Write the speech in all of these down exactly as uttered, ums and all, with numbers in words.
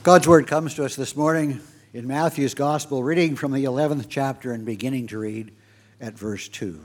God's Word comes to us this morning in Matthew's Gospel, reading from the eleventh chapter and beginning to read at verse two.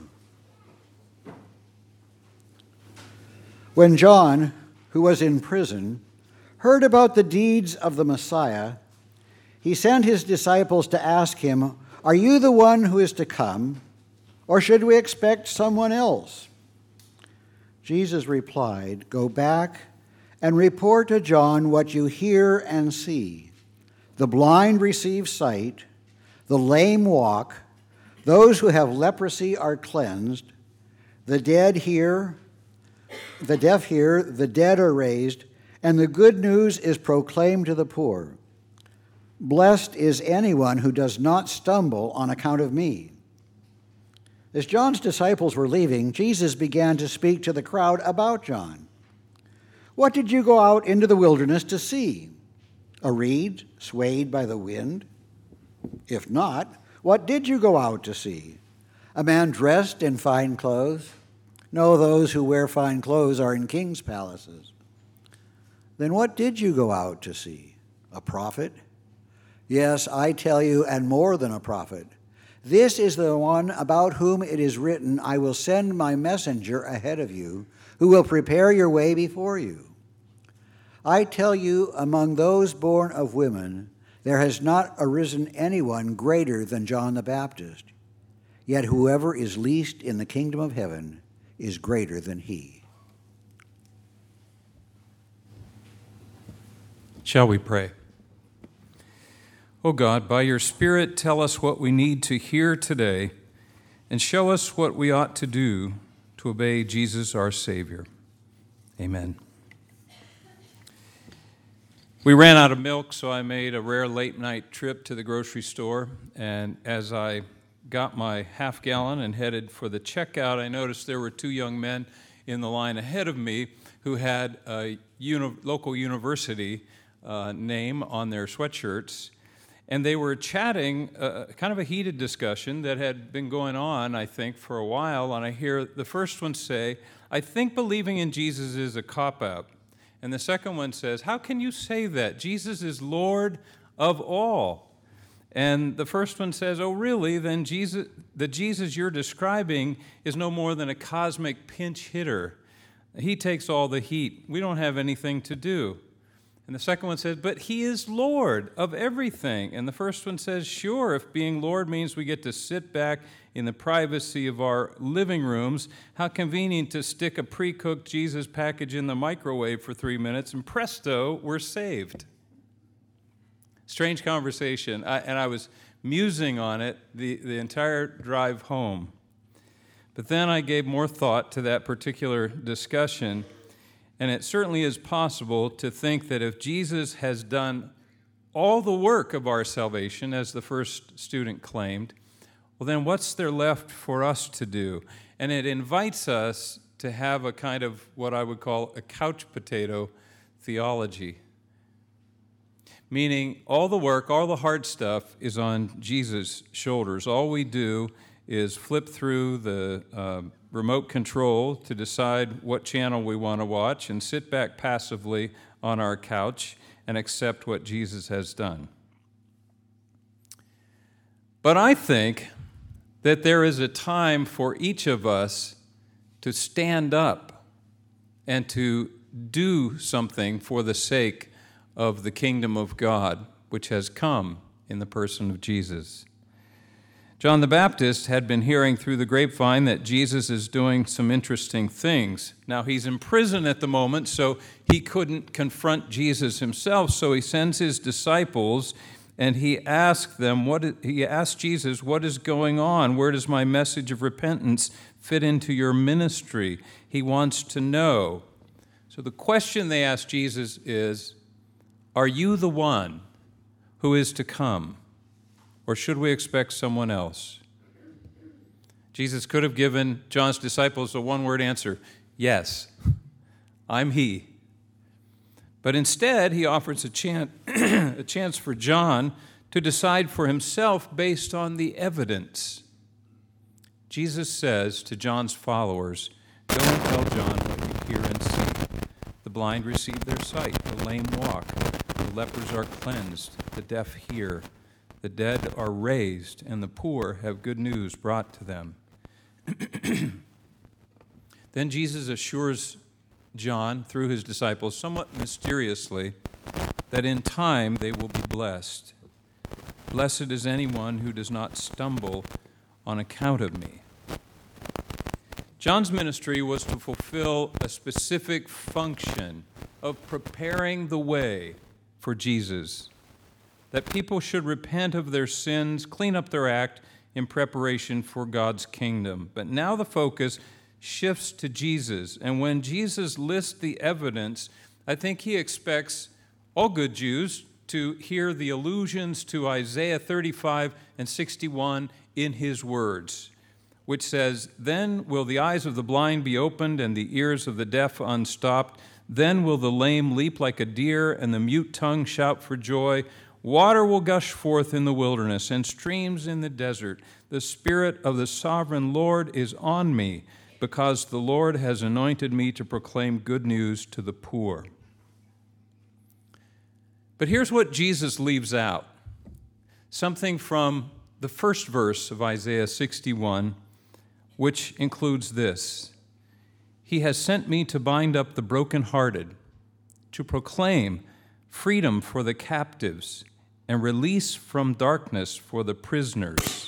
When John, who was in prison, heard about the deeds of the Messiah, he sent his disciples to ask him, "Are you the one who is to come, or should we expect someone else?" Jesus replied, "Go back and report to John what you hear and see. The blind receive sight, the lame walk, those who have leprosy are cleansed, the dead hear, the deaf hear, the dead are raised, and the good news is proclaimed to the poor. Blessed is anyone who does not stumble on account of me." As John's disciples were leaving, Jesus began to speak to the crowd about John. "What did you go out into the wilderness to see? A reed swayed by the wind? If not, what did you go out to see? A man dressed in fine clothes? No, those who wear fine clothes are in kings' palaces. Then what did you go out to see? A prophet? Yes, I tell you, and more than a prophet. This is the one about whom it is written, 'I will send my messenger ahead of you, who will prepare your way before you.' I tell you, among those born of women, there has not arisen anyone greater than John the Baptist. Yet whoever is least in the kingdom of heaven is greater than he." Shall we pray? Oh God, by your Spirit, tell us what we need to hear today and show us what we ought to do to obey Jesus our Savior. Amen. We ran out of milk, so I made a rare late-night trip to the grocery store, and as I got my half gallon and headed for the checkout, I noticed there were two young men in the line ahead of me who had a uni- local university uh, name on their sweatshirts. And they were chatting, uh, kind of a heated discussion that had been going on, I think, for a while. And I hear the first one say, "I think believing in Jesus is a cop-out." And the second one says, "How can you say that? Jesus is Lord of all." And the first one says, "Oh, really? Then Jesus, the Jesus you're describing is no more than a cosmic pinch hitter. He takes all the heat. We don't have anything to do." And the second one says, "But he is Lord of everything." And the first one says, "Sure, if being Lord means we get to sit back in the privacy of our living rooms, how convenient to stick a pre-cooked Jesus package in the microwave for three minutes, and presto, we're saved." Strange conversation, I, and I was musing on it the, the entire drive home. But then I gave more thought to that particular discussion. And it certainly is possible to think that if Jesus has done all the work of our salvation, as the first student claimed, well, then what's there left for us to do? And it invites us to have a kind of what I would call a couch potato theology. Meaning all the work, all the hard stuff is on Jesus' shoulders. All we do is flip through the uh, remote control to decide what channel we want to watch and sit back passively on our couch and accept what Jesus has done. But I think that there is a time for each of us to stand up and to do something for the sake of the kingdom of God, which has come in the person of Jesus. John the Baptist had been hearing through the grapevine that Jesus is doing some interesting things. Now, he's in prison at the moment, so he couldn't confront Jesus himself, so he sends his disciples, and he asks them, what is, he asks Jesus, "What is going on? Where does my message of repentance fit into your ministry?" He wants to know. So the question they ask Jesus is, "Are you the one who is to come? Or should we expect someone else?" Jesus could have given John's disciples a one-word answer, "Yes, I'm he." But instead, he offers a chance, a chance for John to decide for himself based on the evidence. Jesus says to John's followers, "Go and tell John what you hear and see. The blind receive their sight, the lame walk, the lepers are cleansed, the deaf hear, the dead are raised, and the poor have good news brought to them. Then Jesus assures John, through his disciples, somewhat mysteriously, that in time they will be blessed. Blessed is anyone who does not stumble on account of me. John's ministry was to fulfill a specific function of preparing the way for Jesus, that people should repent of their sins, clean up their act in preparation for God's kingdom. But now the focus shifts to Jesus, and when Jesus lists the evidence, I think he expects all good Jews to hear the allusions to Isaiah thirty-five and sixty-one in his words, which says, "Then will the eyes of the blind be opened and the ears of the deaf unstopped. Then will the lame leap like a deer and the mute tongue shout for joy. Water will gush forth in the wilderness and streams in the desert. The Spirit of the sovereign Lord is on me, because the Lord has anointed me to proclaim good news to the poor." But here's what Jesus leaves out. Something from the first verse of Isaiah sixty-one, which includes this: "He has sent me to bind up the brokenhearted, to proclaim freedom for the captives and release from darkness for the prisoners."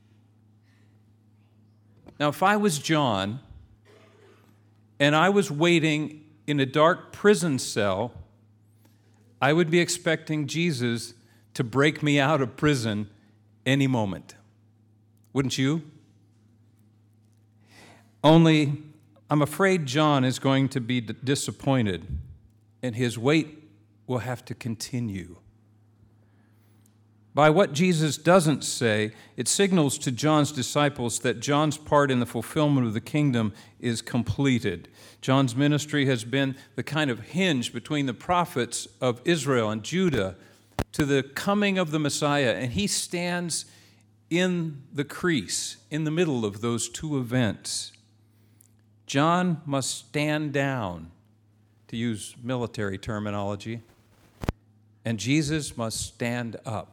Now, if I was John and I was waiting in a dark prison cell, I would be expecting Jesus to break me out of prison any moment. Wouldn't you? Only, I'm afraid John is going to be d- disappointed, and his wait will have to continue. By what Jesus doesn't say, it signals to John's disciples that John's part in the fulfillment of the kingdom is completed. John's ministry has been the kind of hinge between the prophets of Israel and Judah to the coming of the Messiah, and he stands in the crease, in the middle of those two events. John must stand down, to use military terminology, and Jesus must stand up.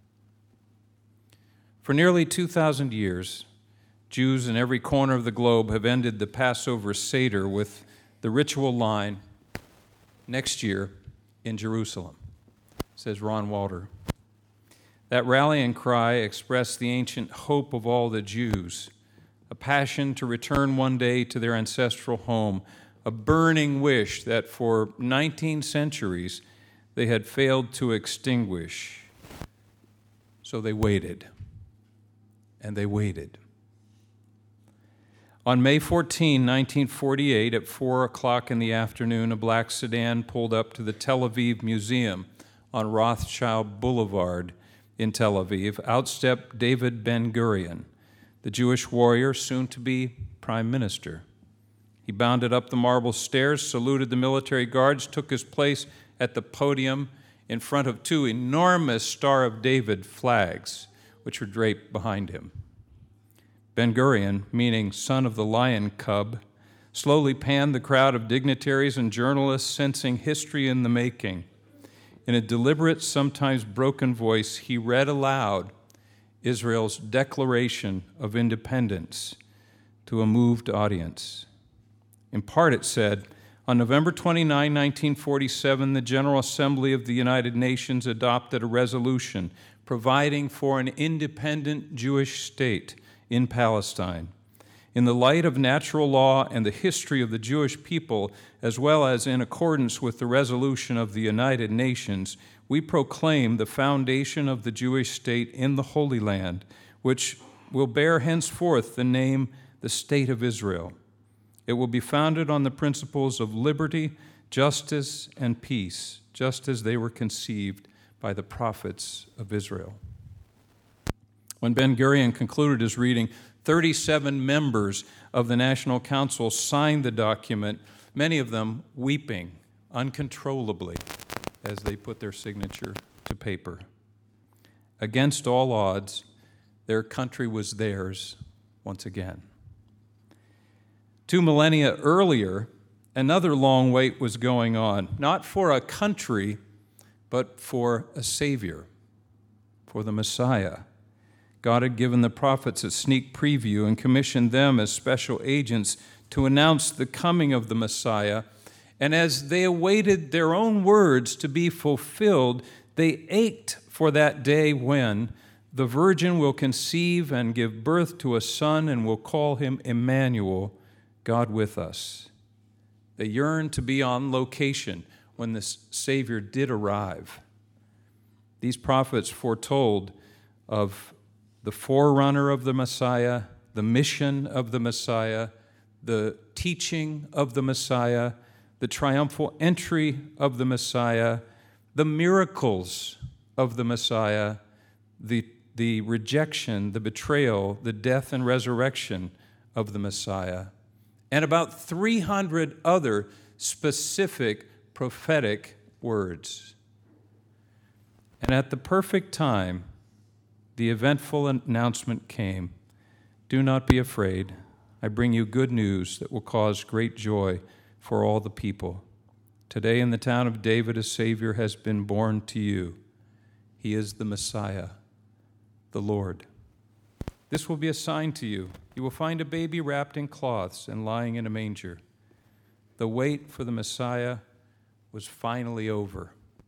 For nearly two thousand years, Jews in every corner of the globe have ended the Passover Seder with the ritual line, "Next year in Jerusalem," says Ron Walter. That rallying cry expressed the ancient hope of all the Jews, a passion to return one day to their ancestral home, a burning wish that for nineteen centuries they had failed to extinguish. So they waited. And they waited. On May fourteenth, nineteen forty-eight, at four o'clock in the afternoon, a black sedan pulled up to the Tel Aviv Museum on Rothschild Boulevard in Tel Aviv. Out stepped David Ben-Gurion, the Jewish warrior, soon to be prime minister. He bounded up the marble stairs, saluted the military guards, took his place at the podium in front of two enormous Star of David flags, which were draped behind him. Ben-Gurion, meaning son of the lion cub, slowly panned the crowd of dignitaries and journalists, sensing history in the making. In a deliberate, sometimes broken voice, he read aloud Israel's Declaration of Independence to a moved audience. In part, it said, "On November twenty-ninth, nineteen forty-seven, the General Assembly of the United Nations adopted a resolution providing for an independent Jewish state in Palestine. In the light of natural law and the history of the Jewish people, as well as in accordance with the resolution of the United Nations, we proclaim the foundation of the Jewish state in the Holy Land, which will bear henceforth the name the State of Israel. It will be founded on the principles of liberty, justice, and peace, just as they were conceived by the prophets of Israel." When Ben-Gurion concluded his reading, thirty-seven members of the National Council signed the document, many of them weeping uncontrollably as they put their signature to paper. Against all odds, their country was theirs once again. Two millennia earlier, another long wait was going on, not for a country, but for a Savior, for the Messiah. God had given the prophets a sneak preview and commissioned them as special agents to announce the coming of the Messiah. And as they awaited their own words to be fulfilled, they ached for that day when the virgin will conceive and give birth to a son and will call him Emmanuel, God with us. They yearned to be on location when the Savior did arrive. These prophets foretold of the forerunner of the Messiah, the mission of the Messiah, the teaching of the Messiah, the triumphal entry of the Messiah, the miracles of the Messiah, the, the rejection, the betrayal, the death and resurrection of the Messiah, and about three hundred other specific prophetic words. And at the perfect time, the eventful announcement came, "Do not be afraid. I bring you good news that will cause great joy for all the people. Today in the town of David, a Savior has been born to you. He is the Messiah, the Lord. This will be a sign to you. You will find a baby wrapped in cloths and lying in a manger." The wait for the Messiah was finally over.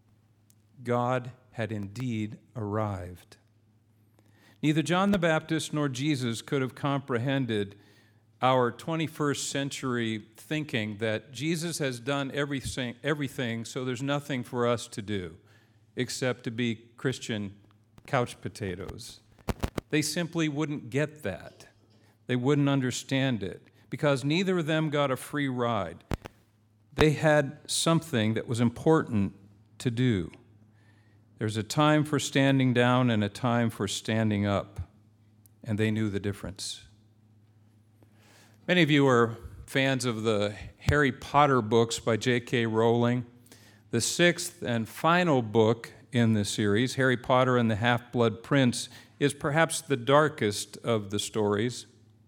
God had indeed arrived. Neither John the Baptist nor Jesus could have comprehended our twenty-first century thinking that Jesus has done everything, everything, so there's nothing for us to do except to be Christian couch potatoes. They simply wouldn't get that. They wouldn't understand it because neither of them got a free ride. They had something that was important to do. There's a time for standing down and a time for standing up, and they knew the difference. Many of you are fans of the Harry Potter books by J K Rowling. The sixth and final book in the series, Harry Potter and the Half-Blood Prince, is perhaps the darkest of the stories.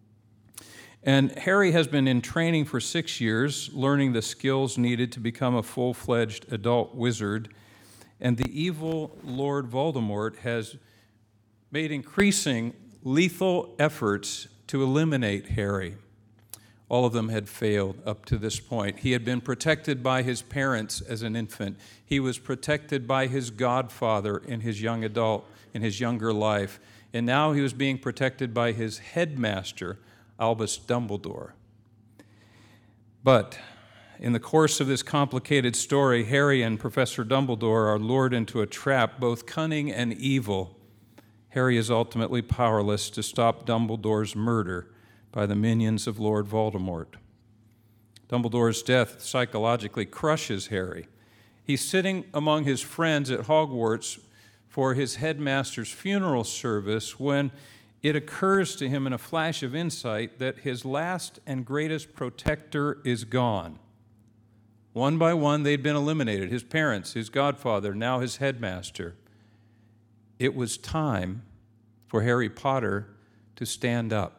And Harry has been in training for six years, learning the skills needed to become a full-fledged adult wizard. And the evil Lord Voldemort has made increasing lethal efforts to eliminate Harry. All of them had failed up to this point. He had been protected by his parents as an infant. He was protected by his godfather in his young adult, in his younger life. And now he was being protected by his headmaster, Albus Dumbledore. But in the course of this complicated story, Harry and Professor Dumbledore are lured into a trap, both cunning and evil. Harry is ultimately powerless to stop Dumbledore's murder by the minions of Lord Voldemort. Dumbledore's death psychologically crushes Harry. He's sitting among his friends at Hogwarts for his headmaster's funeral service when it occurs to him in a flash of insight that his last and greatest protector is gone. One by one, they'd been eliminated. His parents, his godfather, now his headmaster. It was time for Harry Potter to stand up.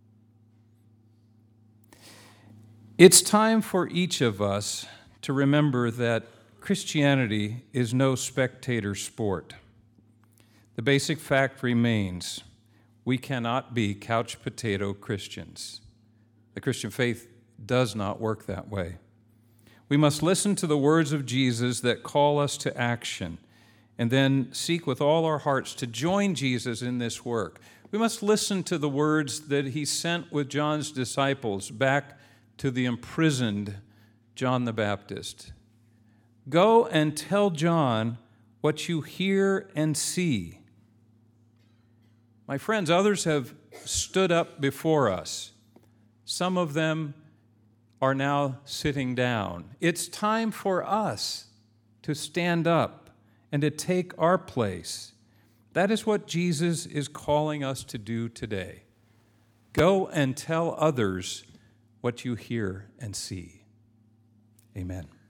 It's time for each of us to remember that Christianity is no spectator sport. The basic fact remains: we cannot be couch potato Christians. The Christian faith does not work that way. We must listen to the words of Jesus that call us to action, and then seek with all our hearts to join Jesus in this work. We must listen to the words that he sent with John's disciples back to the imprisoned John the Baptist. Go and tell John what you hear and see. My friends, others have stood up before us. Some of them are now sitting down. It's time for us to stand up and to take our place. That is what Jesus is calling us to do today. Go and tell others what you hear and see. Amen.